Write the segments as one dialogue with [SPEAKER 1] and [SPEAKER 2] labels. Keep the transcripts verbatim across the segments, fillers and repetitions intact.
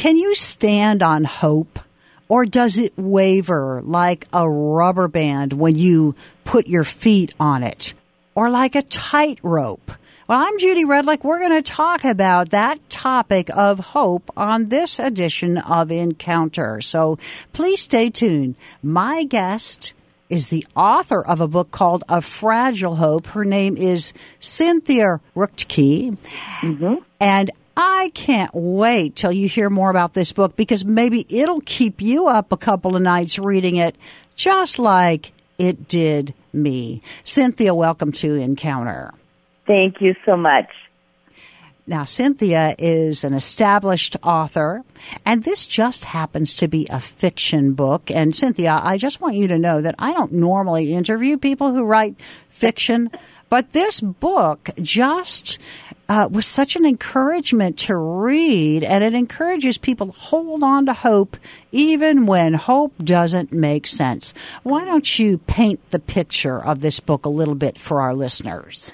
[SPEAKER 1] can you stand on hope, or does it waver like a rubber band when you put your feet on it, or like a tightrope? Well, I'm Judy Redlick. We're going to talk about that topic of hope on this edition of Encounter. So please stay tuned. My guest is the author of a book called A Fragile Hope. Her name is Cynthia Ruchtke. Mm-hmm. And I can't wait till you hear more about this book, because maybe it'll keep you up a couple of nights reading it, just like it did me. Cynthia, welcome to Encounter.
[SPEAKER 2] Thank you so much.
[SPEAKER 1] Now, Cynthia is an established author, and this just happens to be a fiction book. And Cynthia, I just want you to know that I don't normally interview people who write fiction, but this book just uh, was such an encouragement to read, and it encourages people to hold on to hope even when hope doesn't make sense. Why don't you paint the picture of this book a little bit for our listeners?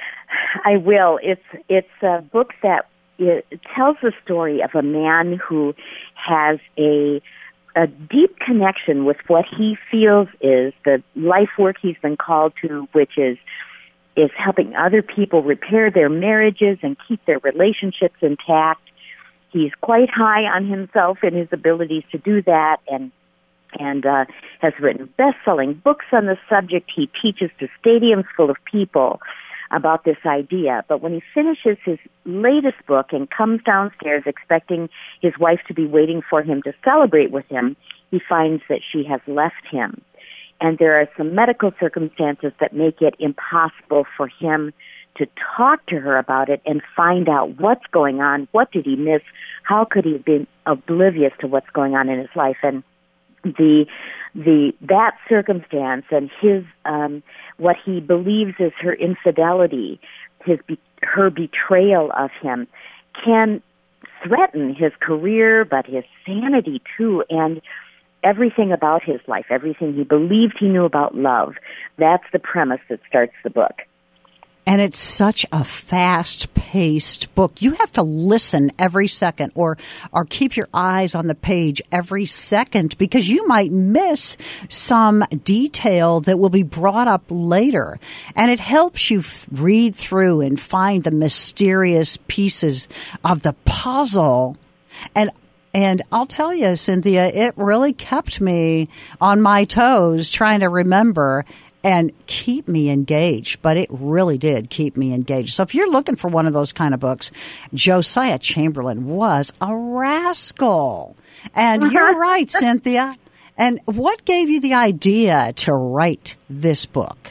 [SPEAKER 2] I will. It's it's a book that it tells the story of a man who has a a deep connection with what he feels is the life work he's been called to, which is is helping other people repair their marriages and keep their relationships intact. He's quite high on himself and his abilities to do that, and and uh, has written best-selling books on the subject. He teaches to stadiums full of people about this idea. But when he finishes his latest book and comes downstairs expecting his wife to be waiting for him to celebrate with him, he finds that she has left him. And there are some medical circumstances that make it impossible for him to talk to her about it and find out what's going on. What did he miss? How could he have been oblivious to what's going on in his life? And the the that circumstance and his um, what he believes is her infidelity, his be- her betrayal of him, can threaten his career, but his sanity too, and everything about his life, everything he believed he knew about love. That's the premise that starts the book.
[SPEAKER 1] And it's such a fast-paced book. You have to listen every second, or or keep your eyes on the page every second, because you might miss some detail that will be brought up later. And it helps you f- read through and find the mysterious pieces of the puzzle. And And I'll tell you, Cynthia, it really kept me on my toes trying to remember and keep me engaged, but it really did keep me engaged. So if you're looking for one of those kind of books, Josiah Chamberlain was a rascal. And you're right, Cynthia. And what gave you the idea to write this book?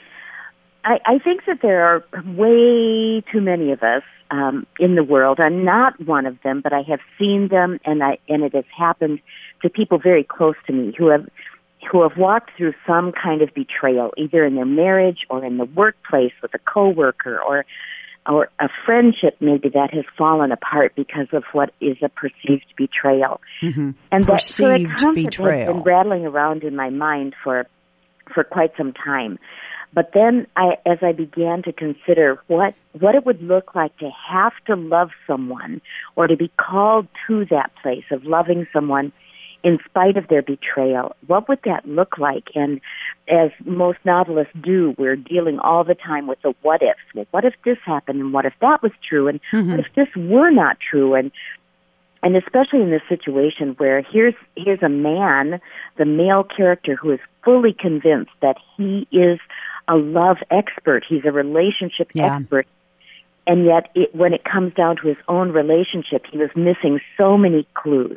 [SPEAKER 2] I, I think that there are way too many of us um, in the world. I'm not one of them, but I have seen them, and I and it has happened to people very close to me who have who have walked through some kind of betrayal, either in their marriage or in the workplace with a coworker, or or a friendship maybe that has fallen apart because of what is a perceived betrayal.
[SPEAKER 1] Mm-hmm.
[SPEAKER 2] And
[SPEAKER 1] perceived
[SPEAKER 2] that sort of
[SPEAKER 1] betrayal
[SPEAKER 2] has been rattling around in my mind for for quite some time. But then, I, as I began to consider what what it would look like to have to love someone, or to be called to that place of loving someone in spite of their betrayal, what would that look like? And as most novelists do, we're dealing all the time with the what ifs. Well, what if this happened, and what if that was true, and mm-hmm. what if this were not true? And and especially in this situation where here's here's a man, the male character, who is fully convinced that he is a love expert. He's a relationship
[SPEAKER 1] yeah.
[SPEAKER 2] expert. And yet, it, when it comes down to his own relationship, he was missing so many clues.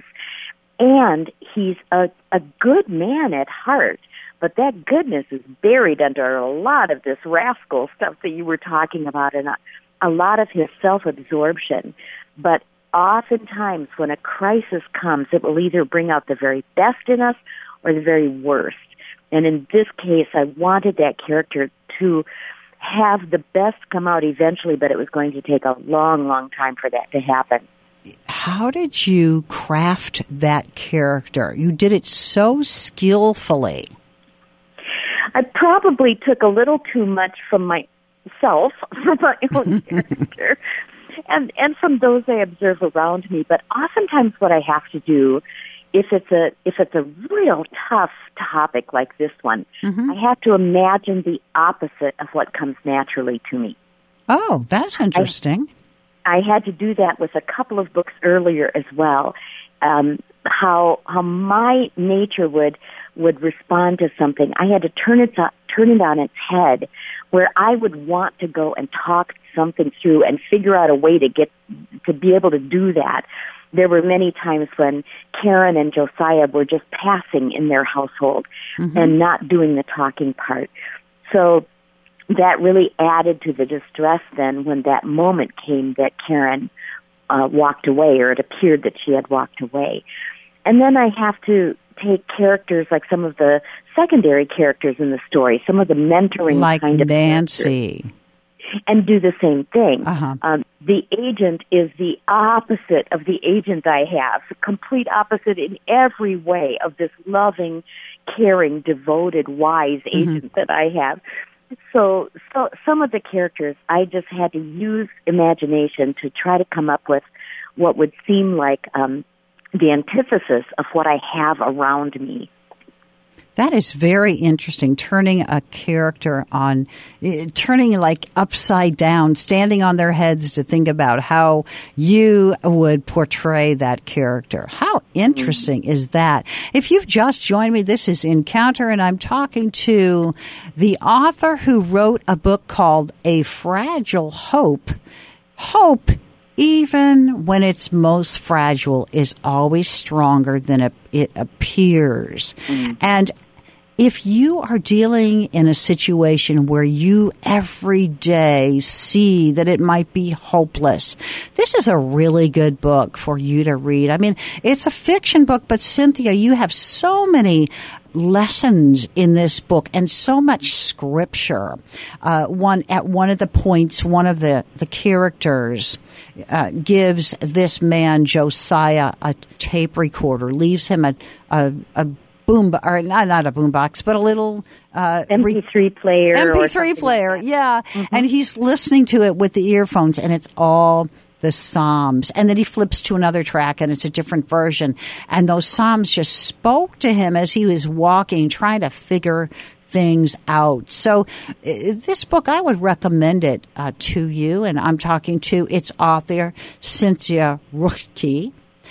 [SPEAKER 2] And he's a, a good man at heart, but that goodness is buried under a lot of this rascal stuff that you were talking about, and a, a lot of his self-absorption. But oftentimes, when a crisis comes, it will either bring out the very best in us or the very worst. And in this case, I wanted that character to have the best come out eventually, but it was going to take a long, long time for that to happen.
[SPEAKER 1] How did you craft that character? You did it so skillfully.
[SPEAKER 2] I probably took a little too much from myself, from my own character. and and from those I observe around me. But oftentimes, what I have to do, if it's a if it's a real tough topic like this one, mm-hmm. I have to imagine the opposite of what comes naturally to me.
[SPEAKER 1] Oh, that's interesting.
[SPEAKER 2] I, I had to do that with a couple of books earlier as well. Um, how how my nature would would respond to something. I had to turn it turn it on its head, where I would want to go and talk something through and figure out a way to get to be able to do that. There were many times when Karen and Josiah were just passing in their household mm-hmm. and not doing the talking part. So that really added to the distress then when that moment came that Karen uh, walked away, or it appeared that she had walked away. And then I have to take characters like some of the secondary characters in the story, some of the mentoring
[SPEAKER 1] like
[SPEAKER 2] kind of
[SPEAKER 1] Nancy,
[SPEAKER 2] characters, and do the same thing.
[SPEAKER 1] Uh-huh.
[SPEAKER 2] Um, the agent is the opposite of the agent I have, complete opposite in every way of this loving, caring, devoted, wise agent mm-hmm. that I have. So, so some of the characters, I just had to use imagination to try to come up with what would seem like um, the antithesis of what I have around me.
[SPEAKER 1] That is very interesting, turning a character on, turning like upside down, standing on their heads to think about how you would portray that character. How interesting mm-hmm. is that? If you've just joined me, this is Encounter, and I'm talking to the author who wrote a book called A Fragile Hope. Hope, even when it's most fragile, is always stronger than it, it appears. Mm. And if you are dealing in a situation where you every day see that it might be hopeless, this is a really good book for you to read. I mean, it's a fiction book, but Cynthia, you have so many lessons in this book and so much scripture. Uh, one at one of the points, one of the, the characters uh, gives this man, Josiah, a tape recorder, leaves him a, a, a boom, or not, not a boombox, but a little uh,
[SPEAKER 2] M P three player.
[SPEAKER 1] M P three player, like yeah. Mm-hmm. And he's listening to it with the earphones, and it's all the Psalms. And then he flips to another track, and it's a different version. And those Psalms just spoke to him as he was walking, trying to figure things out. So uh, this book, I would recommend it uh, to you. And I'm talking to its author, Cynthia Ruchti.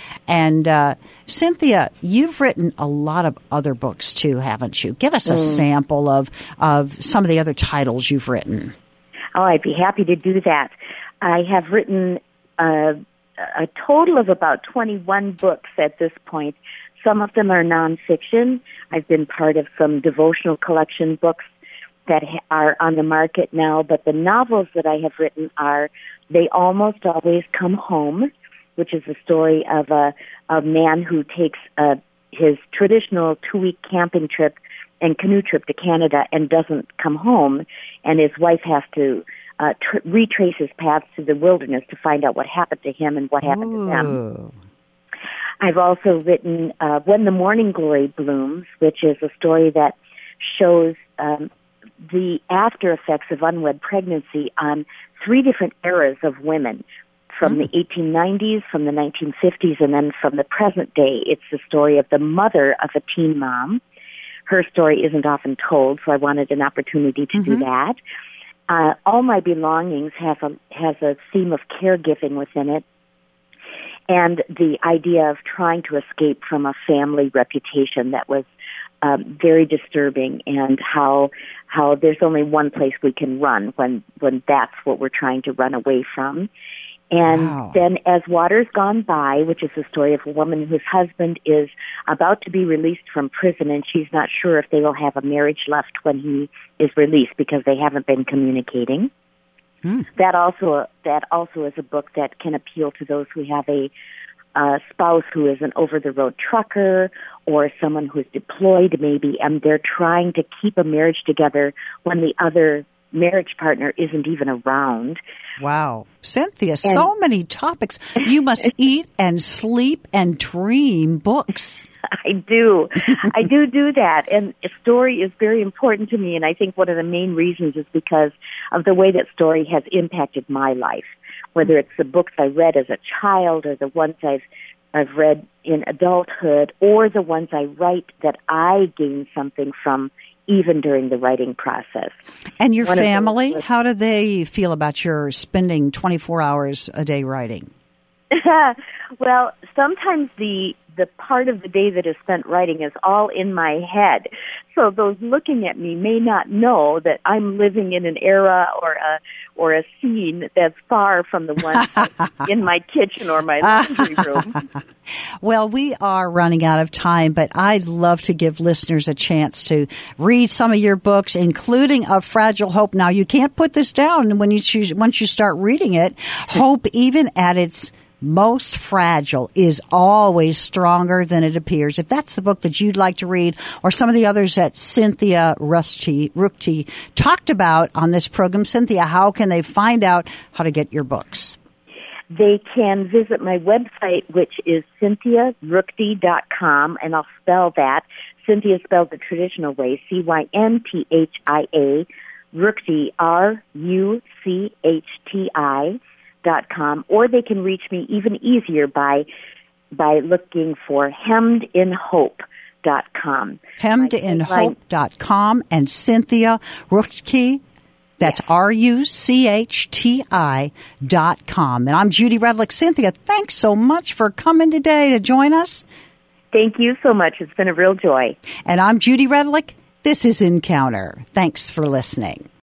[SPEAKER 1] And uh, Cynthia, you've written a lot of other books too, haven't you? Give us a mm. sample of, of some of the other titles you've written.
[SPEAKER 2] Oh, I'd be happy to do that. I have written uh, a total of about twenty-one books at this point. Some of them are nonfiction. I've been part of some devotional collection books that are on the market now, but the novels that I have written are They Almost Always Come Home, which is the story of a, a man who takes uh, his traditional two-week camping trip and canoe trip to Canada and doesn't come home, and his wife has to uh, tr- retrace his paths through the wilderness to find out what happened to him and what happened
[SPEAKER 1] Ooh.
[SPEAKER 2] to them. I've also written uh, When the Morning Glory Blooms, which is a story that shows um, the after effects of unwed pregnancy on three different eras of women, from the eighteen nineties, from the nineteen fifties, and then from the present day. It's the story of the mother of a teen mom. Her story isn't often told, so I wanted an opportunity to mm-hmm. do that. Uh, All My Belongings has a, has a theme of caregiving within it, and the idea of trying to escape from a family reputation that was um, very disturbing, and how how there's only one place we can run when, when that's what we're trying to run away from. And wow. then As Water's Gone By, which is the story of a woman whose husband is about to be released from prison, and she's not sure if they will have a marriage left when he is released because they haven't been communicating. Mm. That also that also is a book that can appeal to those who have a uh, spouse who is an over-the-road trucker or someone who's deployed maybe, and they're trying to keep a marriage together when the other marriage partner isn't even around.
[SPEAKER 1] Wow. Cynthia, and so many topics. You must eat and sleep and dream books.
[SPEAKER 2] I do. I do do that. And story is very important to me. And I think one of the main reasons is because of the way that story has impacted my life. whether it's the books I read as a child or the ones I've I've read in adulthood, or the ones I write that I gain something from even during the writing process.
[SPEAKER 1] And your
[SPEAKER 2] One
[SPEAKER 1] family,
[SPEAKER 2] was,
[SPEAKER 1] how do they feel about your spending twenty-four hours a day writing?
[SPEAKER 2] Well, sometimes the the part of the day that is spent writing is all in my head. So those looking at me may not know that I'm living in an era or a or a scene that's far from the one in my kitchen or my laundry room.
[SPEAKER 1] Well, we are running out of time, but I'd love to give listeners a chance to read some of your books, including A Fragile Hope. Now, you can't put this down when you choose, once you start reading it. Hope, even at its most fragile, is always stronger than it appears. If that's the book that you'd like to read, or some of the others that Cynthia Ruchti, Ruchti talked about on this program, Cynthia, how can they find out how to get your books?
[SPEAKER 2] They can visit my website, which is cynthia ruchti dot com, and I'll spell that. Cynthia spelled the traditional way, C Y N T H I A, Ruchti, R U C H T I, dot com, or they can reach me even easier by by looking for hemmed in hope dot com.
[SPEAKER 1] hemmed in hope dot com, and Cynthia Ruchti, that's yes. R U C H T I dot com. And I'm Judy Redlick. Cynthia, thanks so much for coming today to join us.
[SPEAKER 2] Thank you so much. It's been a real joy.
[SPEAKER 1] And I'm Judy Redlick. This is Encounter. Thanks for listening.